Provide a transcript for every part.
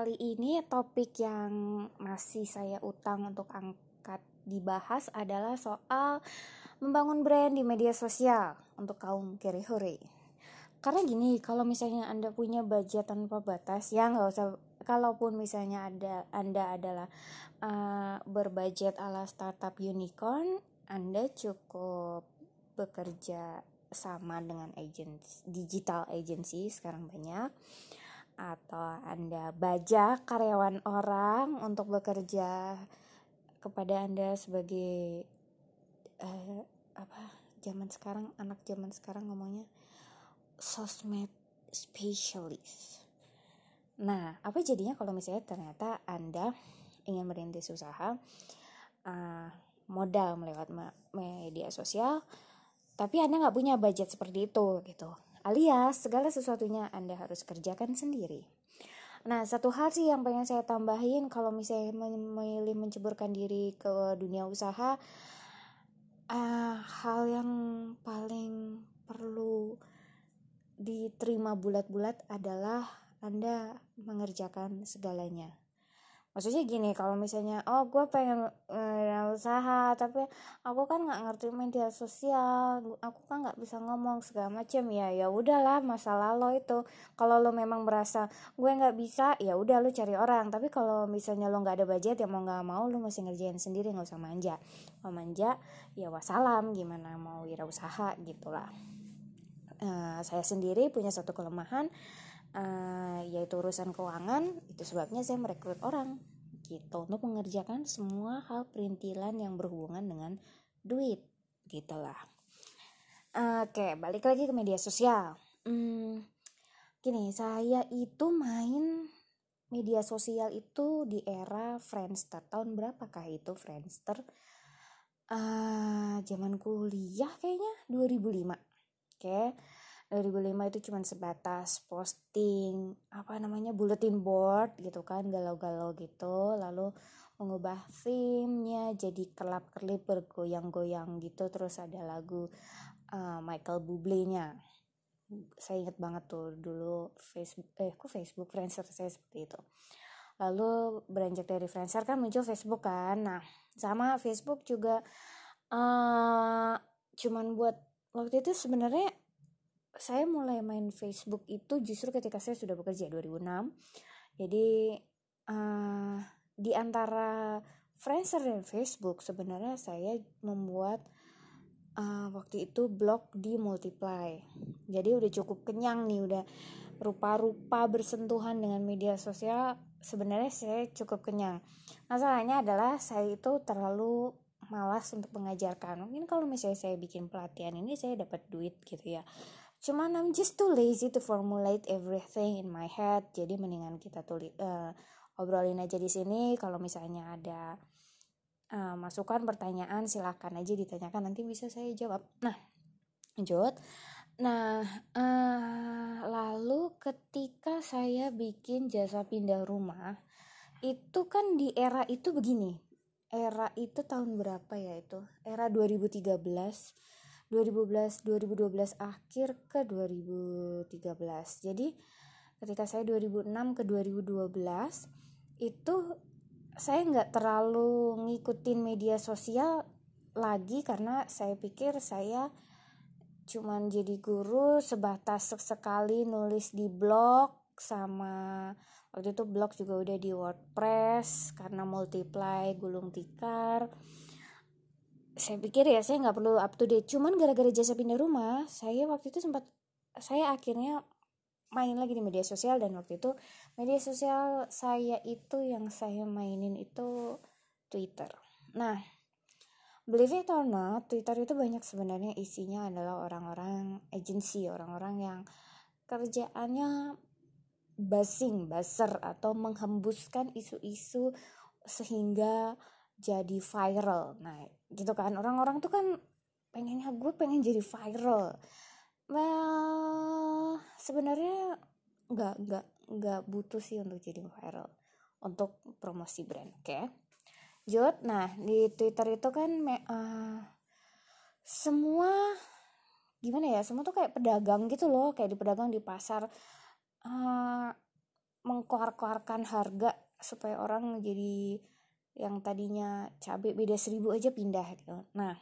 kali ini topik yang masih saya utang untuk angkat dibahas adalah soal membangun brand di media sosial untuk kaum kere-hore. Karena gini, kalau misalnya Anda punya budget tanpa batas, ya nggak usah. Kalaupun misalnya Anda adalah berbudget ala startup unicorn, Anda cukup bekerja sama dengan digital agency sekarang banyak, atau Anda bajak karyawan orang untuk bekerja kepada Anda sebagai anak zaman sekarang ngomongnya sosmed specialist. Nah, apa jadinya kalau misalnya ternyata Anda ingin merintis usaha modal melewat media sosial, tapi Anda nggak punya budget seperti itu gitu. Alias segala sesuatunya Anda harus kerjakan sendiri. Nah, satu hal sih yang pengen saya tambahin kalau misalnya memilih menceburkan diri ke dunia usaha, hal yang paling perlu diterima bulat-bulat adalah Anda mengerjakan segalanya. Maksudnya gini, kalau misalnya gue pengen usaha tapi aku kan nggak ngerti media sosial, aku kan nggak bisa ngomong segala macam, ya udahlah, masalah lo itu. Kalau lo memang merasa gue nggak bisa, ya udah lo cari orang. Tapi kalau misalnya lo nggak ada budget, ya mau nggak mau lo mesti ngerjain sendiri, nggak usah manja. Mau manja ya wassalam, gimana mau wirausaha gitulah. Saya sendiri punya satu kelemahan, yaitu urusan keuangan. Itu sebabnya saya merekrut orang gitu untuk mengerjakan semua hal perintilan yang berhubungan dengan duit gitulah. Oke, balik lagi ke media sosial. Gini, saya itu main media sosial itu di era Friendster. Tahun berapakah itu Friendster? Zaman kuliah kayaknya 2005. Oke. 2005 itu cuma sebatas posting bulletin board gitu kan, galau-galau gitu, lalu mengubah theme-nya jadi kelap-kelip bergoyang-goyang gitu, terus ada lagu Michael Bublé-nya. Saya ingat banget tuh dulu Facebook Friendster saya seperti itu. Lalu beranjak dari Friendster kan muncul Facebook kan. Nah, sama Facebook juga cuman buat waktu itu sebenarnya saya mulai main Facebook itu justru ketika saya sudah bekerja 2006. Jadi di antara Friendster dan Facebook sebenarnya saya membuat waktu itu blog di Multiply. Jadi udah cukup kenyang nih, udah rupa-rupa bersentuhan dengan media sosial. Sebenarnya saya cukup kenyang. Masalahnya adalah saya itu terlalu malas untuk mengajarkan. Mungkin kalau misalnya saya bikin pelatihan ini saya dapat duit gitu ya. Cuman I'm just too lazy to formulate everything in my head. Jadi mendingan kita obrolin aja di sini. Kalau misalnya ada masukan, pertanyaan, silakan aja ditanyakan, nanti bisa saya jawab. Nah, lanjut. Nah, lalu ketika saya bikin jasa pindah rumah, itu kan di era itu begini. Era itu tahun berapa ya itu? Era 2012 akhir ke 2013. Jadi ketika saya 2006 ke 2012 itu saya nggak terlalu ngikutin media sosial lagi, karena saya pikir saya cuman jadi guru sebatas sekali nulis di blog, sama waktu itu blog juga udah di WordPress karena Multiply gulung tikar. Saya pikir ya saya nggak perlu up to date. Cuman gara-gara jasa pindah rumah, saya waktu itu saya akhirnya main lagi di media sosial. Dan waktu itu media sosial saya itu yang saya mainin itu Twitter. Nah, believe it or not, Twitter itu banyak sebenarnya isinya adalah orang-orang agensi, orang-orang yang kerjaannya buzzer atau menghembuskan isu-isu sehingga jadi viral. Nah, gitu kan, orang-orang tuh kan pengennya gue pengen jadi viral. Well, sebenarnya nggak butuh sih untuk jadi viral untuk promosi brand, oke? Jod, nah di Twitter itu kan semua gimana ya, semua tuh kayak pedagang gitu loh, kayak di pedagang di pasar. mengkoar-koarkan harga supaya orang jadi yang tadinya cabai beda 1.000 aja pindah gitu. Nah,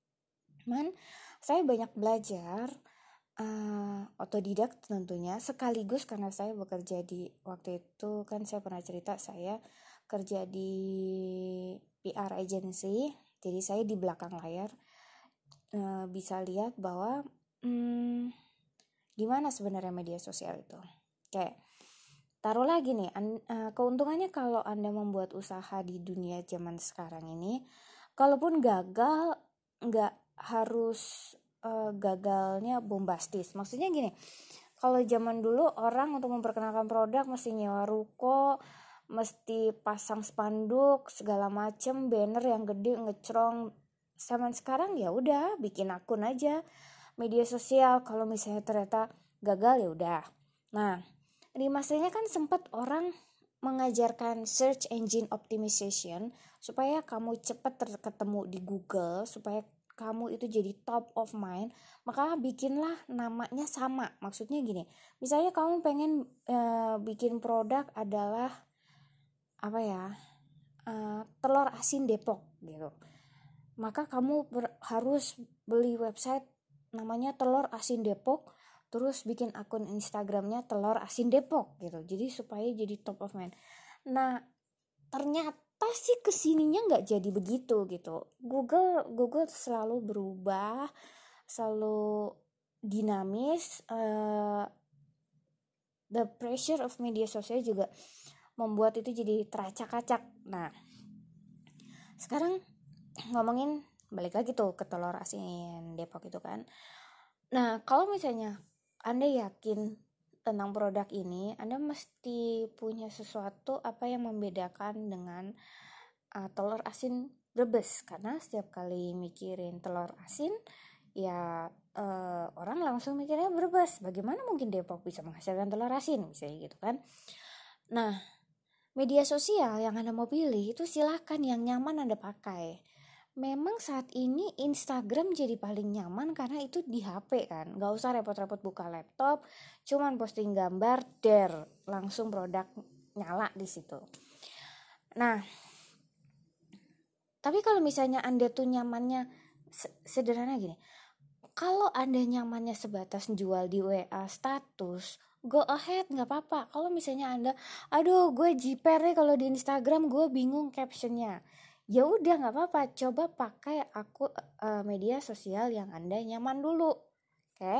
saya banyak belajar otodidak tentunya, sekaligus karena saya bekerja di waktu itu kan saya pernah cerita saya kerja di PR agency, jadi saya di belakang layar bisa lihat bahwa gimana sebenarnya media sosial itu. Kayak taruh lagi nih, keuntungannya kalau Anda membuat usaha di dunia zaman sekarang ini, kalaupun gagal nggak harus gagalnya bombastis. Maksudnya gini, kalau zaman dulu orang untuk memperkenalkan produk mesti nyewa ruko, mesti pasang spanduk segala macem, banner yang gede ngecrong. Zaman sekarang ya udah bikin akun aja media sosial, kalau misalnya ternyata gagal ya udah. Nah, di masanya kan sempat orang mengajarkan search engine optimization supaya kamu cepat ketemu di Google, supaya kamu itu jadi top of mind, maka bikinlah namanya sama. Maksudnya gini, misalnya kamu pengen bikin produk adalah apa ya, telur asin Depok gitu, maka kamu harus beli website namanya telur asin Depok, terus bikin akun Instagramnya telur asin Depok gitu, jadi supaya jadi top of mind. Nah, ternyata sih kesininya nggak jadi begitu gitu. Google selalu berubah, selalu dinamis. The pressure of media sosial juga membuat itu jadi teracak-acak. Nah, sekarang ngomongin balik lagi tuh ke telur asin Depok itu kan. Nah, kalau misalnya Anda yakin tentang produk ini, Anda mesti punya sesuatu apa yang membedakan dengan telur asin Brebes, karena setiap kali mikirin telur asin ya orang langsung mikirnya Brebes. Bagaimana mungkin Depok bisa menghasilkan telur asin, misalnya gitu kan. Nah, media sosial yang Anda mau pilih itu silakan yang nyaman Anda pakai. Memang saat ini Instagram jadi paling nyaman karena itu di HP kan, nggak usah repot-repot buka laptop, cuman posting gambar, langsung produk nyala di situ. Nah, tapi kalau misalnya Anda tuh nyamannya sederhana gini, kalau Anda nyamannya sebatas jual di WA status, go ahead, nggak apa-apa. Kalau misalnya Anda, aduh gue jiper nih kalau di Instagram gue bingung captionnya, ya udah nggak apa-apa, coba pakai media sosial yang Anda nyaman dulu, oke?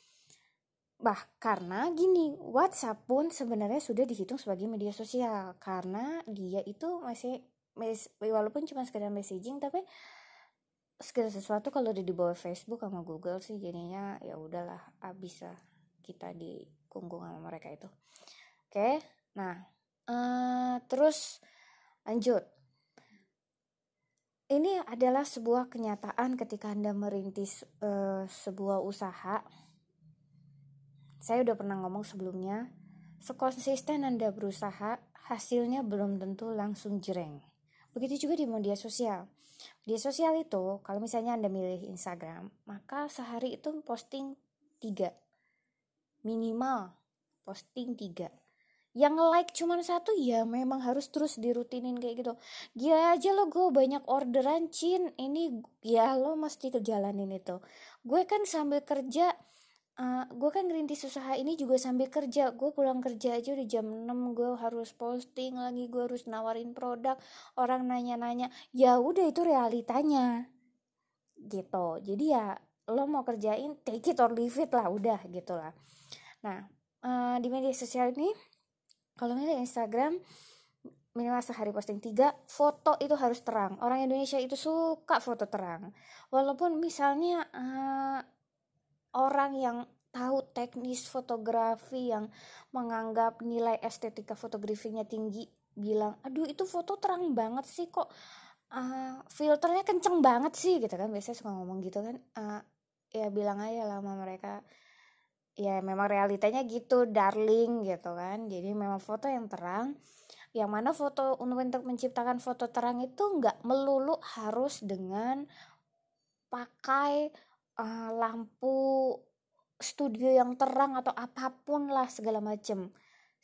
Karena gini, WhatsApp pun sebenarnya sudah dihitung sebagai media sosial karena dia itu masih walaupun cuma sekedar messaging, tapi segala sesuatu kalau udah di bawah Facebook sama Google sih jadinya ya udahlah, abis lah kita dikungkung sama mereka itu. Oke, nah terus lanjut. Ini adalah sebuah kenyataan ketika Anda merintis sebuah usaha. Saya udah pernah ngomong sebelumnya, sekonsisten Anda berusaha, hasilnya belum tentu langsung jreng. Begitu juga di media sosial. Media sosial itu, kalau misalnya Anda milih Instagram, maka sehari itu posting 3. Minimal posting 3. Yang like cuma 1 ya memang harus terus dirutinin kayak gitu. Gila aja lo, gue banyak orderan Cin, ini ya lo mesti kejalanin itu. Gue kan sambil kerja, gue kan ngerintis usaha ini juga sambil kerja. Gue pulang kerja aja udah jam 6, gue harus posting lagi, gue harus nawarin produk, orang nanya-nanya. Ya udah, itu realitanya gitu. Jadi ya lo mau kerjain take it or leave it lah, udah gitu lah. Nah, di media sosial ini, kalau misalnya Instagram, minimal sehari posting 3, foto itu harus terang. Orang Indonesia itu suka foto terang. Walaupun misalnya orang yang tahu teknis fotografi, yang menganggap nilai estetika fotografinya tinggi, bilang, aduh itu foto terang banget sih, kok filternya kenceng banget sih gitu kan. Biasanya suka ngomong gitu kan. Ya bilang aja lah sama mereka, ya memang realitanya gitu darling gitu kan. Jadi memang foto yang terang, yang mana foto untuk menciptakan foto terang itu nggak melulu harus dengan pakai lampu studio yang terang atau apapun lah segala macem.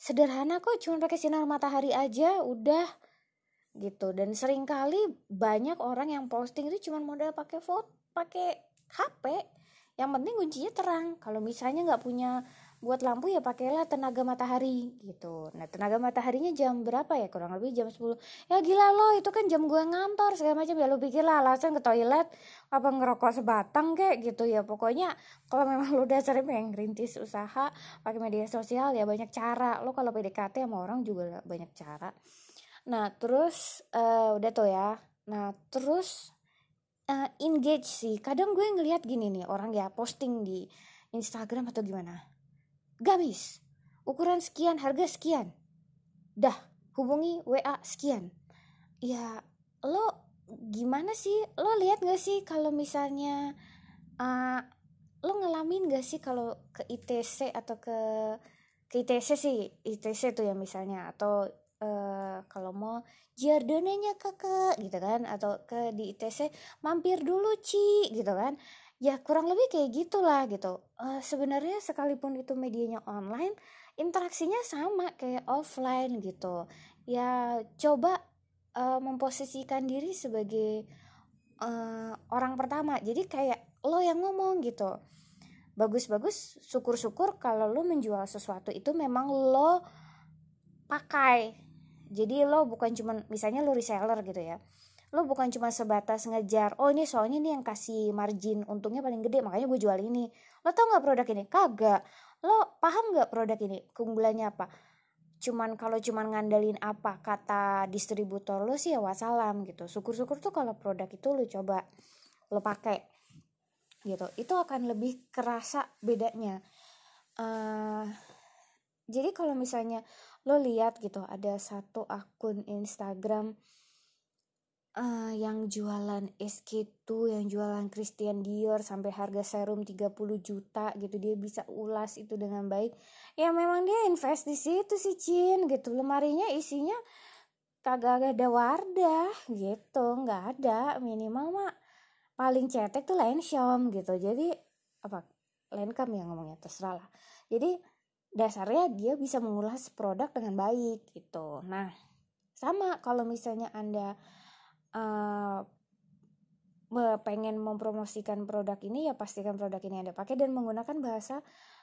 sederhana kok, cuma pakai sinar matahari aja udah gitu. Dan seringkali banyak orang yang posting itu cuma modal pakai HP, yang penting kuncinya terang. Kalau misalnya nggak punya buat lampu ya pakailah tenaga matahari gitu. Nah tenaga mataharinya jam berapa ya, kurang lebih jam 10. Ya gila lo, itu kan jam gue ngantor segala macam ya, lo pikir lah alasan ke toilet apa ngerokok sebatang kayak gitu ya. Pokoknya kalau memang lo dasarnya pengen ngerintis usaha pakai media sosial ya banyak cara. Lo kalau PDKT sama orang juga banyak cara. Nah terus udah tuh ya. Nah terus engage sih. Kadang gue ngelihat gini nih, orang ya posting di Instagram atau gimana, gamis, ukuran sekian, harga sekian, dah hubungi WA sekian. Ya lo gimana sih, lo lihat gak sih kalau misalnya lo ngalamin gak sih kalau ke ITC atau ke ITC sih, ITC tuh ya misalnya, atau kalau mau Giardonanya kakak gitu kan, atau ke di ITC mampir dulu Ci gitu kan. Ya kurang lebih kayak gitulah gitu. Sebenarnya sekalipun itu medianya online, interaksinya sama kayak offline gitu. Ya coba memposisikan diri sebagai orang pertama. Jadi kayak lo yang ngomong gitu. Bagus-bagus, syukur-syukur kalau lo menjual sesuatu itu memang lo pakai. Jadi lo bukan cuma, misalnya lo reseller gitu ya, lo bukan cuma sebatas ngejar, oh ini soalnya nih yang kasih margin untungnya paling gede makanya gue jual ini. Lo tau gak produk ini? Kagak. Lo paham gak produk ini keunggulannya apa? Kalau cuman ngandalin apa kata distributor lo sih ya wassalam gitu. Syukur-syukur tuh kalau produk itu lo coba, lo pakai gitu, itu akan lebih kerasa bedanya. Jadi kalau misalnya lo lihat gitu, ada satu akun Instagram yang jualan SK2, yang jualan Christian Dior sampai harga serum 30 juta gitu, dia bisa ulas itu dengan baik. Ya memang dia invest di situ sih Cin gitu. Lemarinya isinya kagak ada Wardah gitu, nggak ada. Minimal mah paling cetek tuh Lancome gitu. Jadi apa, Lancome yang ngomongnya terserah lah. Jadi dasarnya dia bisa mengulas produk dengan baik gitu. Nah sama kalau misalnya Anda pengen mempromosikan produk ini, ya pastikan produk ini Anda pakai dan menggunakan bahasa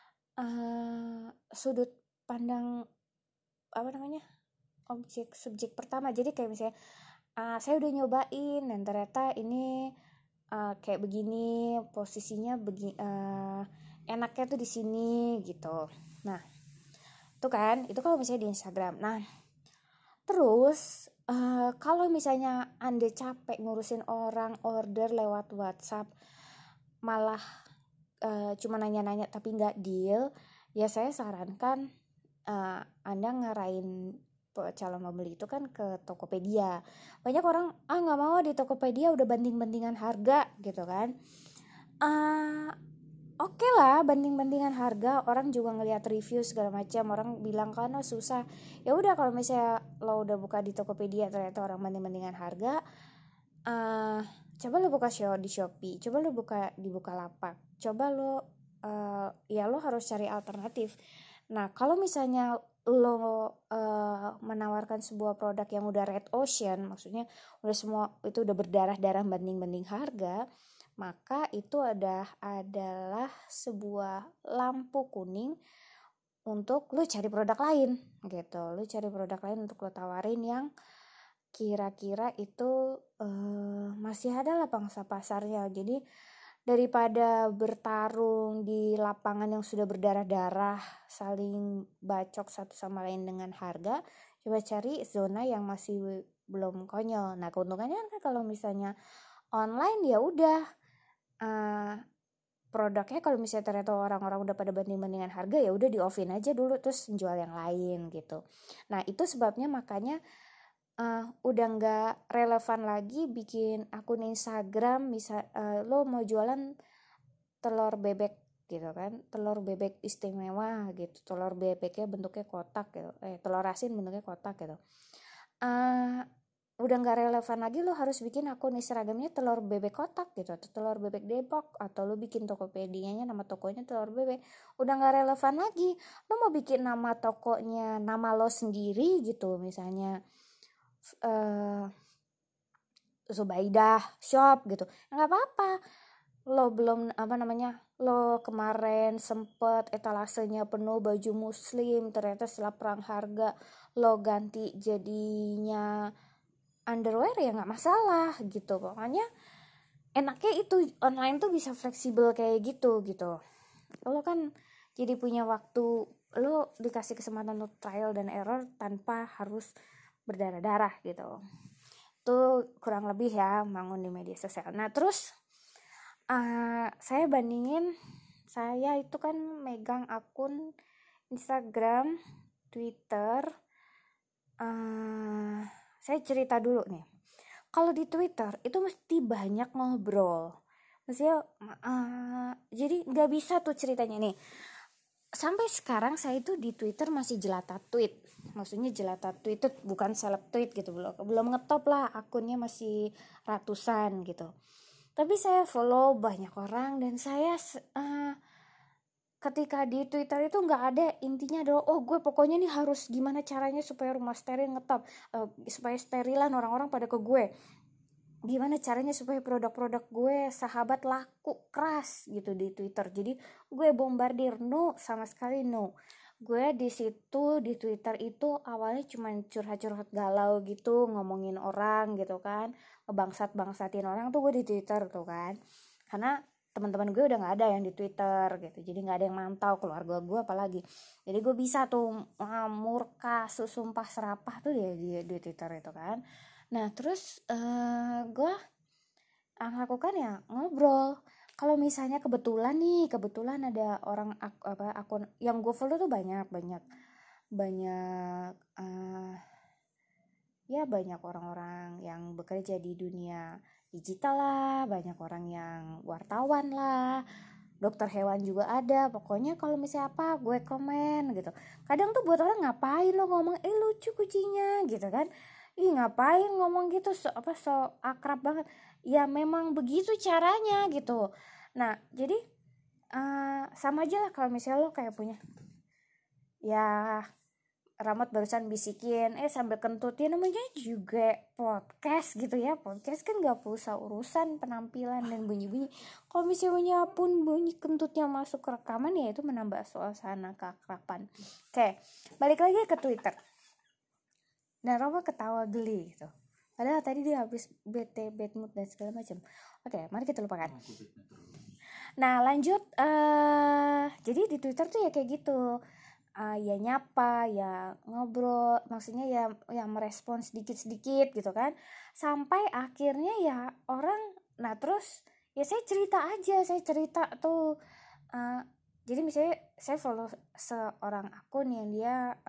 sudut pandang apa namanya, objek subjek pertama. Jadi kayak misalnya saya udah nyobain dan ternyata ini kayak begini posisinya, enaknya tuh di sini gitu. Nah itu kan, itu kalau misalnya di Instagram. Nah terus kalau misalnya Anda capek ngurusin orang order lewat WhatsApp, malah cuma nanya-nanya tapi nggak deal, ya saya sarankan Anda ngarahin calon pembeli itu kan ke Tokopedia. Banyak orang nggak mau di Tokopedia, udah banding-bandingan harga gitu kan. Oke lah, banding-bandingan harga, orang juga ngelihat review segala macam, orang bilang kan susah. Ya udah, kalau misalnya lo udah buka di Tokopedia ternyata orang banding-bandingan harga, coba lo buka di Shopee, coba lo buka di Bukalapak, coba lo ya lo harus cari alternatif. Nah kalau misalnya lo menawarkan sebuah produk yang udah red ocean, maksudnya udah semua itu udah berdarah-darah banding-banding harga, maka itu adalah sebuah lampu kuning untuk lu cari produk lain gitu. Lu cari produk lain untuk lu tawarin yang kira-kira itu masih ada lah pangsa pasarnya. Jadi daripada bertarung di lapangan yang sudah berdarah-darah, saling bacok satu sama lain dengan harga, coba cari zona yang masih belum konyol. Nah keuntungannya kan kalau misalnya online ya udah, produknya kalau misalnya ternyata orang-orang udah pada banding-bandingan harga, ya udah di offin aja dulu terus jual yang lain gitu. Nah itu sebabnya makanya udah nggak relevan lagi bikin akun Instagram misal lo mau jualan telur bebek gitu kan, telur bebek istimewa gitu, telur bebeknya bentuknya kotak gitu, telur asin bentuknya kotak gitu. udah nggak relevan lagi lo harus bikin akun Instagramnya telur bebek kotak gitu atau telur bebek Depok, atau lo bikin Tokopedia-nya nama tokonya telur bebek. Udah nggak relevan lagi. Lo mau bikin nama tokonya nama lo sendiri gitu, misalnya Zubaidah Shop gitu, nggak apa-apa. Lo belum lo kemarin sempet etalasenya penuh baju muslim, ternyata setelah perang harga lo ganti jadinya underwear, ya nggak masalah gitu. Pokoknya enaknya itu online tuh bisa fleksibel kayak gitu. Lo kan jadi punya waktu, lo dikasih kesempatan untuk trial dan error tanpa harus berdarah-darah gitu. Itu kurang lebih ya bangun di media sosial. Nah terus saya bandingin, saya itu kan megang akun Instagram, Twitter. Saya cerita dulu nih. Kalau di Twitter itu mesti banyak ngobrol. Maksudnya jadi nggak bisa tuh ceritanya nih. Sampai sekarang saya itu di Twitter masih jelata tweet. Maksudnya jelata tweet itu bukan seleb tweet gitu, belum ngetop lah, akunnya masih ratusan gitu. Tapi saya follow banyak orang, dan saya ketika di Twitter itu nggak ada intinya adalah gue pokoknya nih harus gimana caranya supaya rumah steril ngetop, supaya sterilan orang-orang pada ke gue, gimana caranya supaya produk-produk gue sahabat laku keras gitu di Twitter. Jadi gue bombardir, no, sama sekali no. Gue di situ di Twitter itu awalnya cuma curhat-curhat galau gitu, ngomongin orang gitu kan, ngebangsat-bangsatin orang tuh gue di Twitter tuh kan, karena teman-teman gue udah nggak ada yang di Twitter gitu, jadi nggak ada yang mantau, keluarga gue apalagi. Jadi gue bisa tuh murka susumpah serapah tuh di Twitter itu kan. Nah terus gue lakukan ya ngobrol. Kalau misalnya kebetulan ada orang akun yang gue follow tuh banyak ya banyak orang-orang yang bekerja di dunia digital lah, banyak orang yang wartawan lah, dokter hewan juga ada. Pokoknya kalau misalnya apa gue komen gitu. Kadang tuh buat orang, ngapain lo ngomong lucu kucingnya gitu kan, ngapain ngomong gitu, so akrab banget. Ya memang begitu caranya gitu. Nah jadi sama aja lah kalau misalnya lo kayak punya, ya Ramot barusan bisikin sambil kentutin, namanya juga podcast gitu ya. Podcast kan gak usah urusan penampilan dan bunyi-bunyi. Kalau misalnya pun bunyi kentutnya masuk ke rekaman, ya itu menambah suasana keakraban. Oke, balik lagi ke Twitter. Nah Ramot ketawa geli gitu, padahal tadi dia habis bete, bad mood dan segala macam. Oke, mari kita lupakan. Nah lanjut, jadi di Twitter tuh ya kayak gitu. Ya nyapa, ya ngobrol, maksudnya ya merespon sedikit-sedikit gitu kan, sampai akhirnya ya orang, nah terus ya saya cerita tuh, jadi misalnya saya follow seorang akun yang dia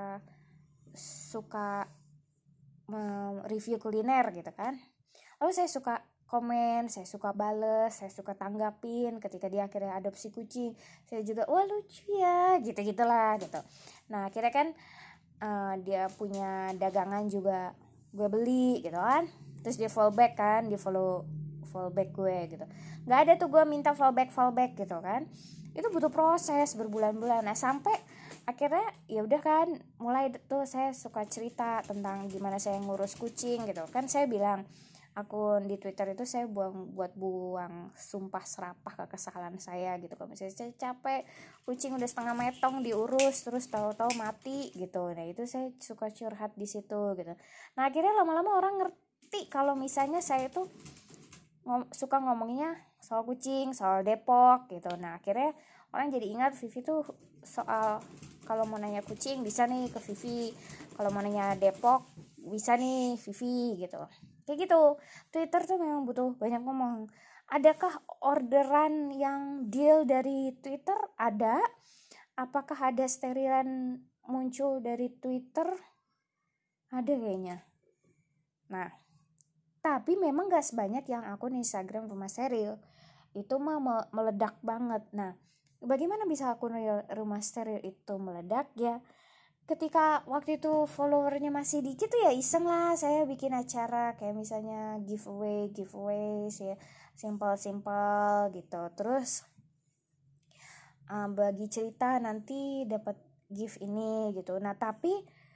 suka review kuliner gitu kan, lalu saya suka komen, saya suka bales, saya suka tanggapin. Ketika dia akhirnya adopsi kucing, saya juga wah lucu ya, gitu-gitulah gitu. Nah akhirnya kan dia punya dagangan juga gue beli gitu kan, terus dia fallback kan, dia fallback gue gitu. Nggak ada tuh gue minta fallback gitu kan, itu butuh proses berbulan-bulan. Nah sampai akhirnya ya udah kan, mulai tuh saya suka cerita tentang gimana saya ngurus kucing gitu kan. Saya bilang akun di Twitter itu saya buat buang sumpah serapah kekesalan saya gitu. Kalau misalnya saya capek, kucing udah setengah metong diurus terus tahu-tahu mati gitu. Nah itu saya suka curhat di situ gitu. Nah akhirnya lama-lama orang ngerti kalau misalnya saya itu suka ngomongnya soal kucing, soal Depok gitu. Nah akhirnya orang jadi ingat Vivi tuh soal kalau mau nanya kucing bisa nih ke Vivi, kalau mau nanya Depok bisa nih Vivi gitu. Kayak gitu. Twitter tuh memang butuh banyak ngomong. Adakah orderan yang deal dari Twitter? Ada. Apakah ada sterilan muncul dari Twitter? Ada kayaknya. Nah, tapi memang gak sebanyak yang akun Instagram Rumah Steril. Itu mah meledak banget. Nah, bagaimana bisa akun Rumah Steril itu meledak ya? ketika waktu itu followernya masih dikit tuh ya iseng lah saya bikin acara kayak misalnya giveaway ya, simple gitu. Terus bagi cerita nanti dapat gift ini gitu. Nah tapi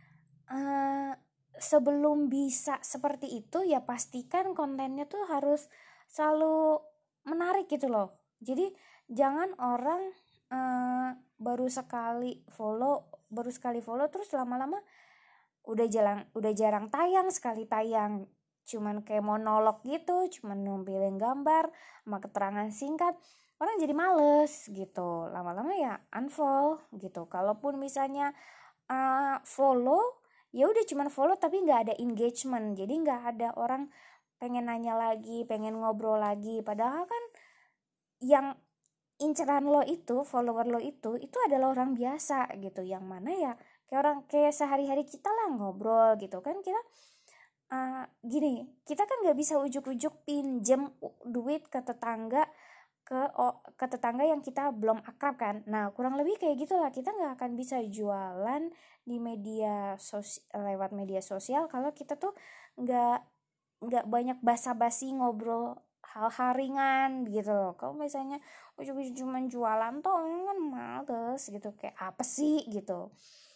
sebelum bisa seperti itu ya pastikan kontennya tuh harus selalu menarik gitu loh. Jadi jangan orang baru sekali follow terus lama-lama udah jarang tayang, sekali tayang cuman kayak monolog gitu, cuman nampilin gambar sama keterangan singkat, orang jadi males gitu, lama-lama ya unfollow gitu. Kalaupun misalnya follow ya udah cuman follow tapi nggak ada engagement, jadi nggak ada orang pengen nanya lagi, pengen ngobrol lagi, padahal kan yang inceran lo itu, follower lo itu adalah orang biasa gitu, yang mana ya kayak sehari-hari kita lah ngobrol gitu kan. Kita gini, kita kan nggak bisa ujuk-ujuk pinjem duit ke tetangga ke tetangga yang kita belum akrab kan. Nah kurang lebih kayak gitulah, kita nggak akan bisa jualan di lewat media sosial kalau kita tuh nggak banyak basa-basi ngobrol hal-hal ringan gitu loh. Kalau misalnya ujung-ujung cuma jualan tuh kan males gitu, kayak apa sih gitu.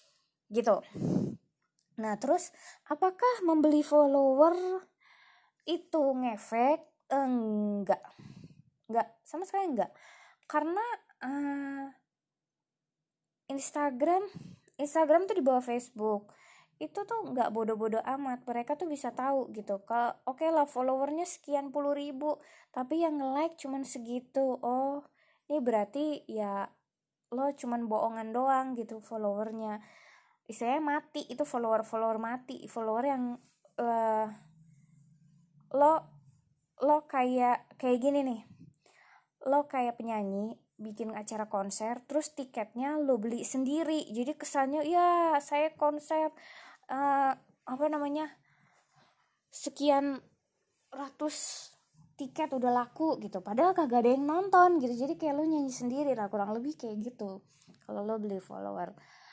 Nah terus apakah membeli follower itu ngefek? Enggak sama sekali enggak, karena Instagram tuh di bawah Facebook, itu tuh nggak bodoh-bodoh amat, mereka tuh bisa tahu gitu. Kalau oke lah followernya sekian puluh ribu tapi yang nge-like cuman segitu, oh ini berarti ya lo cuman bohongan doang gitu followernya, istilahnya mati. Itu follower mati, follower yang lo kayak gini nih, lo kayak penyanyi bikin acara konser terus tiketnya lo beli sendiri, jadi kesannya ya saya konser sekian ratus tiket udah laku gitu, padahal kagak ada yang nonton gitu. Jadi kayak lo nyanyi sendiri lah, kurang lebih kayak gitu kalau lo beli follower.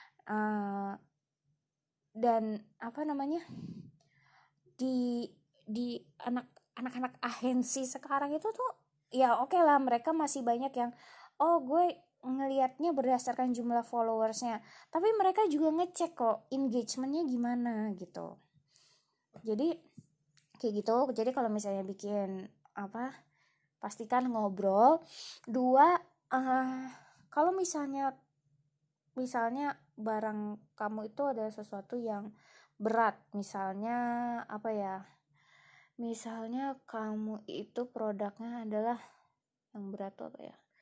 Dan di anak-anak agensi sekarang itu tuh ya oke lah, mereka masih banyak yang gue ngelihatnya berdasarkan jumlah followersnya, tapi mereka juga ngecek kok engagementnya gimana gitu. Jadi kayak gitu. Jadi kalau misalnya bikin pastikan ngobrol. Dua, kalau misalnya barang kamu itu ada sesuatu yang berat, misalnya kamu itu produknya adalah yang berat tuh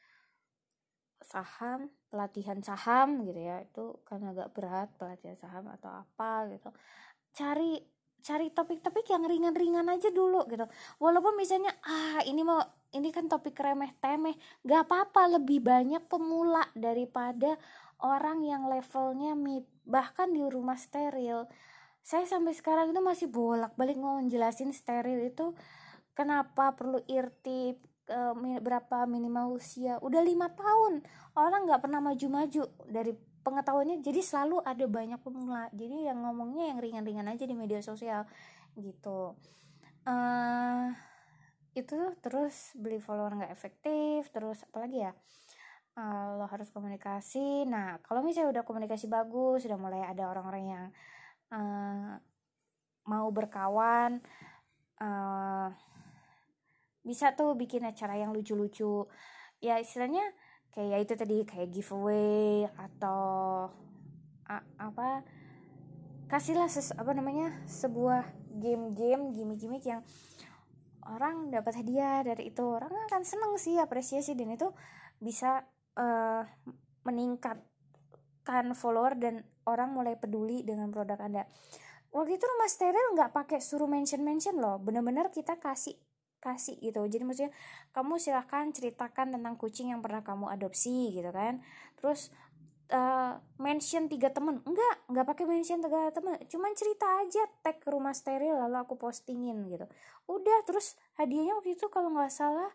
pelatihan saham gitu ya, itu kan agak berat, pelatihan saham atau apa gitu. Cari topik-topik yang ringan-ringan aja dulu gitu. Walaupun misalnya ini kan topik remeh-temeh, gak apa-apa, lebih banyak pemula daripada orang yang levelnya mid. Bahkan di rumah steril, saya sampai sekarang itu masih bolak-balik ngejelasin steril itu kenapa perlu irtip, berapa minimal usia. Udah 5 tahun orang nggak pernah maju-maju dari pengetahuannya, jadi selalu ada banyak pemula. Jadi yang ngomongnya yang ringan-ringan aja di media sosial gitu. Itu terus beli follower nggak efektif. Terus apalagi ya, lo harus komunikasi. Nah kalau misalnya udah komunikasi bagus, udah mulai ada orang-orang yang mau berkawan, bisa tuh bikin acara yang lucu-lucu ya, istilahnya kayak itu tadi, kayak giveaway atau kasihlah sebuah gimmick yang orang dapat hadiah dari itu. Orang akan seneng sih, apresiasi, dan itu bisa meningkatkan follower dan orang mulai peduli dengan produk Anda. Waktu itu rumah steril nggak pakai suruh mention loh, bener-bener kita kasih gitu. Jadi maksudnya kamu silahkan ceritakan tentang kucing yang pernah kamu adopsi gitu kan. Terus mention 3 temen, nggak pakai mention 3 temen, cuman cerita aja, tag ke rumah steril lalu aku postingin gitu. Udah, terus hadiahnya waktu itu kalau nggak salah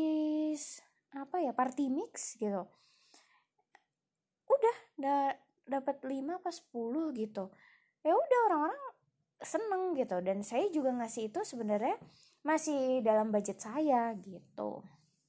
Friskies party mix gitu. Udah dapat 5 apa 10 gitu. Ya udah, orang-orang seneng gitu, dan saya juga ngasih itu sebenarnya masih dalam budget saya gitu.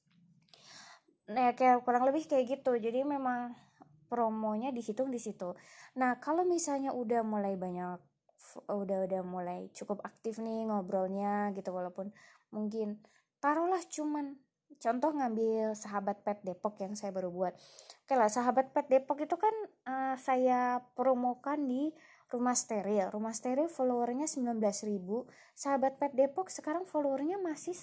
Nah, kayak kurang lebih kayak gitu. Jadi memang promonya dihitung di situ. Nah, kalau misalnya udah mulai banyak, udah mulai cukup aktif nih ngobrolnya gitu, walaupun mungkin taruhlah cuman contoh ngambil Sahabat Pet Depok yang saya baru buat. Oke lah, Sahabat Pet Depok itu kan saya promokan di Rumah Steril. Rumah Steril followernya 19.000. Sahabat Pet Depok sekarang followernya masih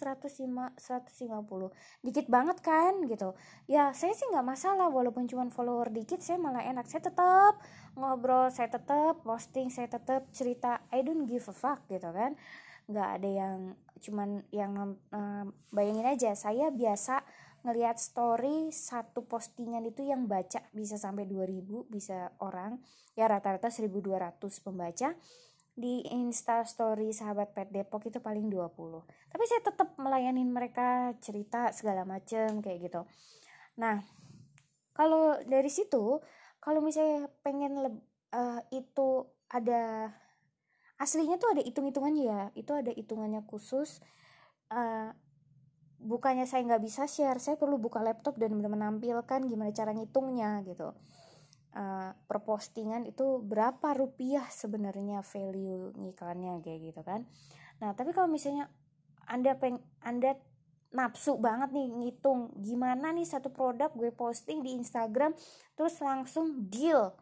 150. Dikit banget kan gitu. Ya saya sih nggak masalah, walaupun cuma follower dikit, saya malah enak. Saya tetap ngobrol, saya tetap posting, saya tetap cerita. I don't give a fuck gitu kan. Nggak ada yang cuman yang bayangin aja, saya biasa ngelihat story satu postingan itu yang baca bisa sampai 2.000, bisa orang ya rata-rata 1.200 pembaca. Di Insta story Sahabat Pet Depok itu paling 20. Tapi saya tetap melayanin mereka, cerita segala macem kayak gitu. Nah, kalau dari situ, kalau misalnya pengen itu ada aslinya tuh ada hitung-hitungannya ya, itu ada hitungannya khusus. Bukannya saya nggak bisa share, saya perlu buka laptop dan menampilkan gimana cara ngitungnya gitu. Per postingan itu berapa rupiah sebenarnya value ngiklannya kayak gitu kan. Nah, tapi kalau misalnya Anda nafsu banget nih ngitung gimana nih satu produk gue posting di Instagram terus langsung deal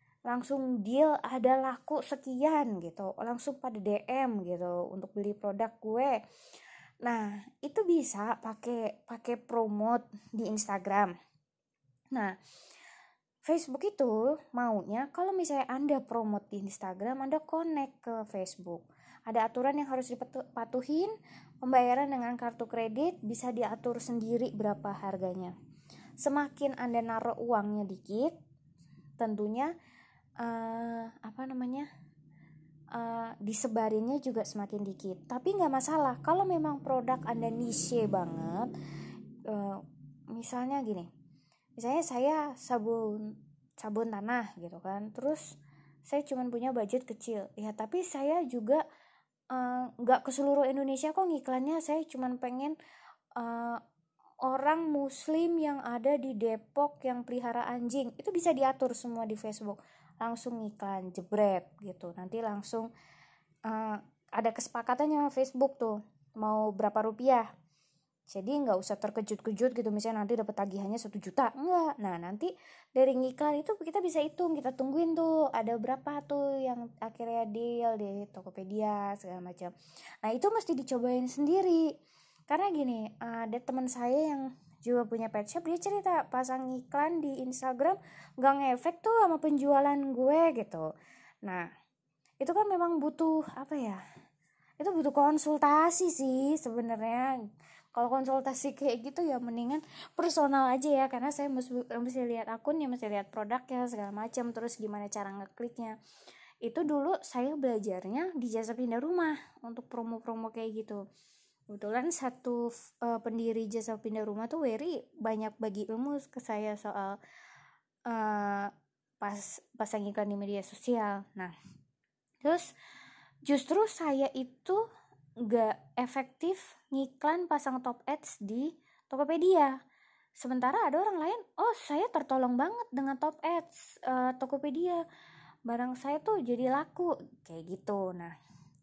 ada laku sekian gitu, langsung pada DM gitu untuk beli produk gue. Nah, itu bisa pakai promote di Instagram. Nah, Facebook itu maunya kalau misalnya Anda promote di Instagram, Anda connect ke Facebook. Ada aturan yang harus dipatuhin, pembayaran dengan kartu kredit bisa diatur sendiri berapa harganya. Semakin Anda naruh uangnya dikit, tentunya disebarinnya juga semakin dikit. Tapi nggak masalah kalau memang produk Anda niche banget. Misalnya gini, misalnya saya sabun tanah gitu kan, terus saya cuma punya budget kecil ya, tapi saya juga nggak ke seluruh Indonesia kok ngiklannya. Saya cuma pengen orang muslim yang ada di Depok yang pelihara anjing, itu bisa diatur semua di Facebook, langsung iklan jebret gitu. Nanti langsung ada kesepakatannya sama Facebook tuh mau berapa rupiah, jadi nggak usah terkejut-kejut gitu misalnya nanti dapat tagihannya 1 juta, enggak. Nah, nanti dari ngiklan itu kita bisa hitung, kita tungguin tuh ada berapa tuh yang akhirnya deal di Tokopedia segala macam. Nah, itu mesti dicobain sendiri, karena gini, ada teman saya yang juga punya pet shop, dia cerita pasang iklan di Instagram nggak ngefek tuh sama penjualan gue gitu. Nah, itu kan memang butuh apa ya, itu butuh konsultasi sih sebenarnya. Kalau konsultasi kayak gitu ya mendingan personal aja ya, karena saya mesti lihat akunnya, mesti lihat produknya segala macam, terus gimana cara ngekliknya. Itu dulu saya belajarnya di Jasa Pindah Rumah untuk promo-promo kayak gitu. Kebetulan satu pendiri Jasa Pindah Rumah tuh Wery banyak bagi ilmu ke saya soal pasang iklan di media sosial. Nah, terus justru saya itu gak efektif ngiklan pasang top ads di Tokopedia. Sementara ada orang lain, oh saya tertolong banget dengan top ads Tokopedia, barang saya tuh jadi laku kayak gitu. Nah,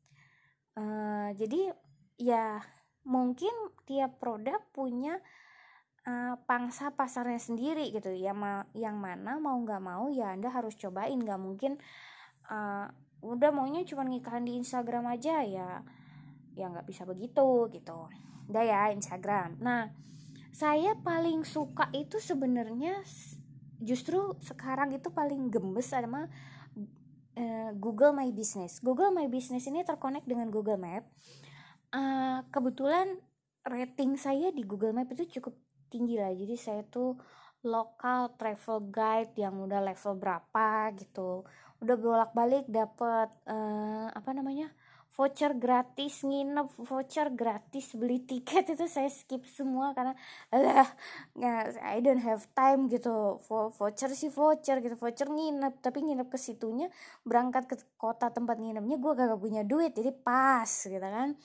jadi ya mungkin tiap produk punya pangsa pasarnya sendiri gitu ya, yang mana mau nggak mau ya Anda harus cobain. Nggak mungkin udah maunya cuma ngiklan di Instagram aja ya nggak bisa begitu gitu. Udah ya Instagram. Nah, saya paling suka itu sebenarnya justru sekarang itu paling gemes sama Google My Business. Google My Business ini terkonek dengan Google Map. Kebetulan rating saya di Google Map itu cukup tinggi lah, jadi saya tuh local travel guide yang udah level berapa gitu, udah bolak-balik dapet voucher gratis nginep, voucher gratis beli tiket, itu saya skip semua karena I don't have time gitu. Voucher sih voucher gitu, voucher nginep, tapi nginep ke situnya, berangkat ke kota tempat nginepnya gue gak punya duit, jadi pas gitu kan.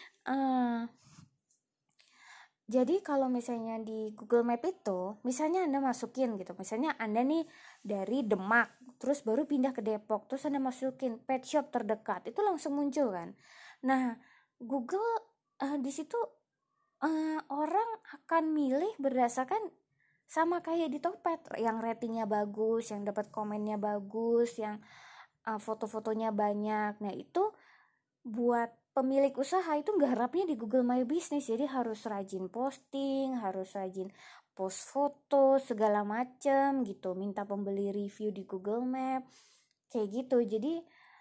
Jadi kalau misalnya di Google Map itu, misalnya Anda masukin gitu, misalnya Anda nih dari Demak, terus baru pindah ke Depok, terus Anda masukin pet shop terdekat, itu langsung muncul kan. Nah, Google di situ orang akan milih berdasarkan sama kayak di Tokped, yang ratingnya bagus, yang dapat komennya bagus, yang foto-fotonya banyak. Nah, itu buat pemilik usaha itu nggarapnya di Google My Business, jadi harus rajin posting, harus rajin post foto segala macem gitu, minta pembeli review di Google Map kayak gitu. Jadi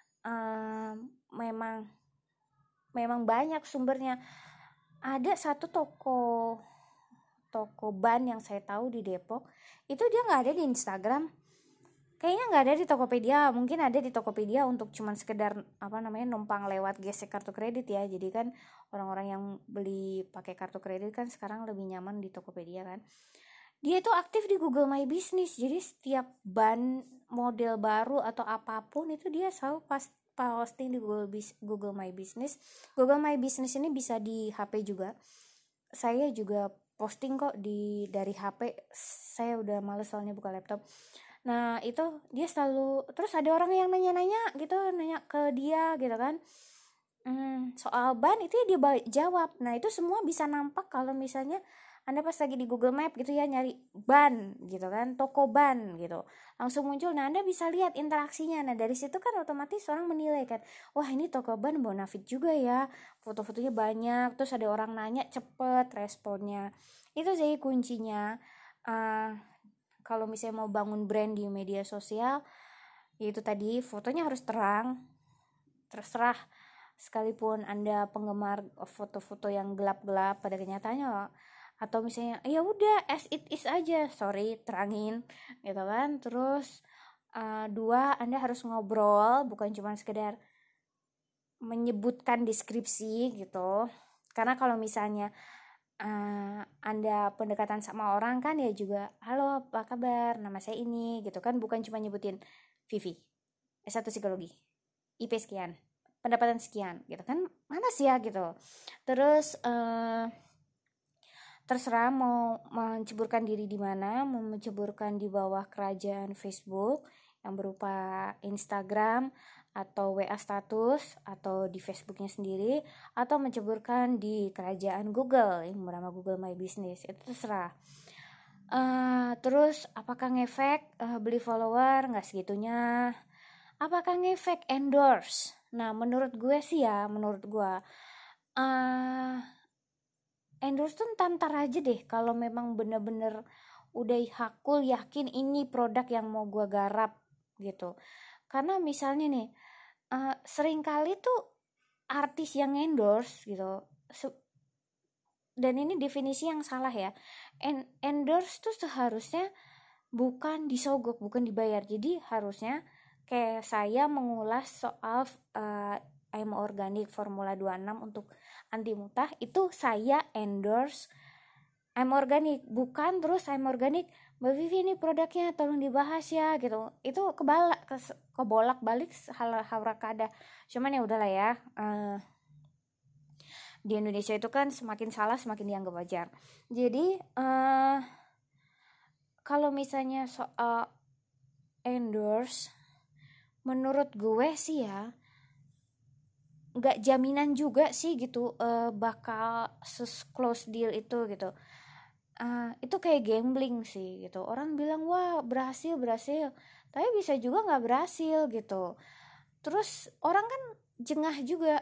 memang banyak sumbernya. Ada satu toko ban yang saya tahu di Depok, itu dia nggak ada di Instagram, kayaknya nggak ada di Tokopedia. Mungkin ada di Tokopedia untuk cuman sekedar numpang lewat gesek kartu kredit ya. Jadi kan orang-orang yang beli pakai kartu kredit kan sekarang lebih nyaman di Tokopedia kan. Dia itu aktif di Google My Business, jadi setiap ban model baru atau apapun itu dia selalu posting di Google My Business. Google My Business ini bisa di HP juga. Saya juga posting kok dari HP. Saya udah males soalnya buka laptop. Nah itu dia selalu, terus ada orang yang nanya gitu, nanya ke dia gitu kan, soal ban, itu dia jawab. Nah itu semua bisa nampak kalau misalnya Anda pas lagi di Google Map gitu ya, nyari ban gitu kan, toko ban gitu, langsung muncul. Nah Anda bisa lihat interaksinya. Nah dari situ kan otomatis orang menilai kan, wah ini toko ban bonafit juga ya, foto-fotonya banyak, terus ada orang nanya cepet responnya. Itu sih kuncinya. Kalau misalnya mau bangun brand di media sosial, yaitu tadi fotonya harus terang. Terserah, sekalipun Anda penggemar foto-foto yang gelap-gelap pada kenyataannya, atau misalnya ya udah as it is aja, terangin gitu kan. Terus dua, Anda harus ngobrol, bukan cuma sekedar menyebutkan deskripsi gitu. Karena kalau misalnya Anda pendekatan sama orang kan ya juga, halo apa kabar, nama saya ini gitu kan, bukan cuma nyebutin Vivi, S1 psikologi, IP sekian, pendapatan sekian gitu kan, mana sih ya gitu. Terus terserah mau menceburkan diri di mana, mau menceburkan di bawah kerajaan Facebook yang berupa Instagram atau WA status, atau di Facebooknya sendiri, atau menceburkan di kerajaan Google yang bernama Google My Business, itu terserah. Terus apakah ngefek beli follower? Nggak segitunya. Apakah ngefek endorse? Nah menurut gue sih ya, endorse tuh ntar aja deh, kalau memang bener-bener udah hakul yakin ini produk yang mau gue garap gitu. Karena misalnya nih, seringkali tuh artis yang endorse gitu, dan ini definisi yang salah ya. Endorse tuh seharusnya bukan disogok, bukan dibayar. Jadi harusnya kayak saya mengulas soal IM Organic Formula 26 untuk anti mutah, itu saya endorse IM Organic, bukan terus IM Organic, Mbak Vivi ini produknya tolong dibahas ya gitu. Itu kebolak balik hal haurakada. Cuman ya udahlah ya, di Indonesia itu kan semakin salah semakin dianggap wajar. Jadi kalau misalnya soal endorse, menurut gue sih ya nggak jaminan juga sih gitu bakal close deal itu gitu. Itu kayak gambling sih gitu. Orang bilang wah berhasil, tapi bisa juga nggak berhasil gitu. Terus orang kan jengah juga,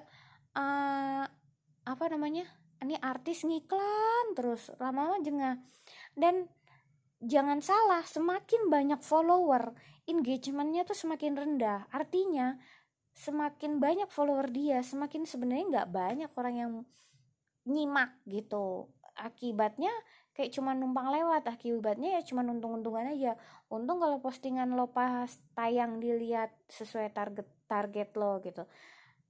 ini artis ngiklan terus, lama-lama jengah. Dan jangan salah, semakin banyak follower, engagementnya tuh semakin rendah. Artinya semakin banyak follower dia, semakin sebenarnya nggak banyak orang yang nyimak gitu. Akibatnya kayak cuma numpang lewat, akibatnya ya cuma untung-untungan aja. Untung kalau postingan lo pas tayang dilihat sesuai target lo gitu.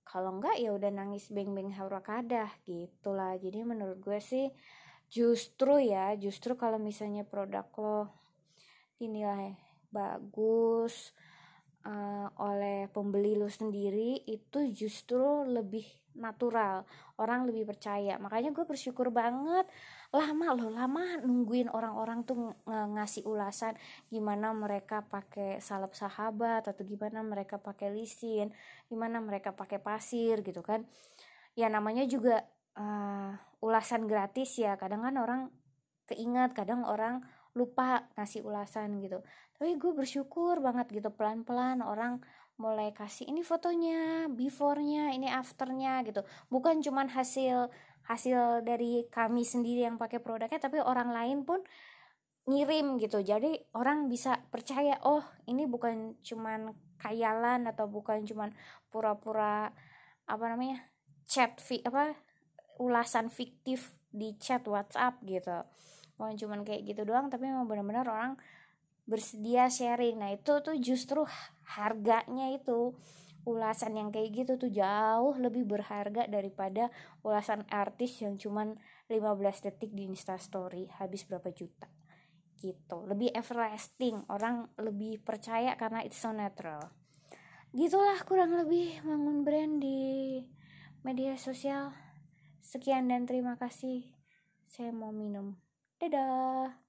kalau enggak ya udah nangis beng-beng hurakadah gitulah. Jadi menurut gue sih justru kalau misalnya produk lo dinilai bagus oleh pembeli lo sendiri, itu justru lebih natural, orang lebih percaya. Makanya gue bersyukur banget, lama nungguin orang-orang tuh ngasih ulasan gimana mereka pakai salep sahabat, atau gimana mereka pakai lisin, gimana mereka pakai pasir gitu kan. Ya namanya juga ulasan gratis ya, kadang kan orang keingat, kadang orang lupa ngasih ulasan gitu. Tapi gue bersyukur banget gitu, pelan-pelan orang mulai kasih ini fotonya, before-nya, ini after-nya gitu. Bukan cuman hasil dari kami sendiri yang pakai produknya, tapi orang lain pun ngirim gitu. Jadi orang bisa percaya, oh ini bukan cuman khayalan atau bukan cuman pura-pura chat ulasan fiktif di chat WhatsApp gitu. Bukan cuman kayak gitu doang, tapi memang benar-benar orang bersedia sharing. Nah itu tuh justru harganya itu, ulasan yang kayak gitu tuh jauh lebih berharga daripada ulasan artis yang cuman 15 detik di Instastory habis berapa juta gitu. Lebih everlasting, orang lebih percaya karena it's so natural. Gitulah kurang lebih bangun brand di media sosial. Sekian dan terima kasih. Saya mau minum. Dadah.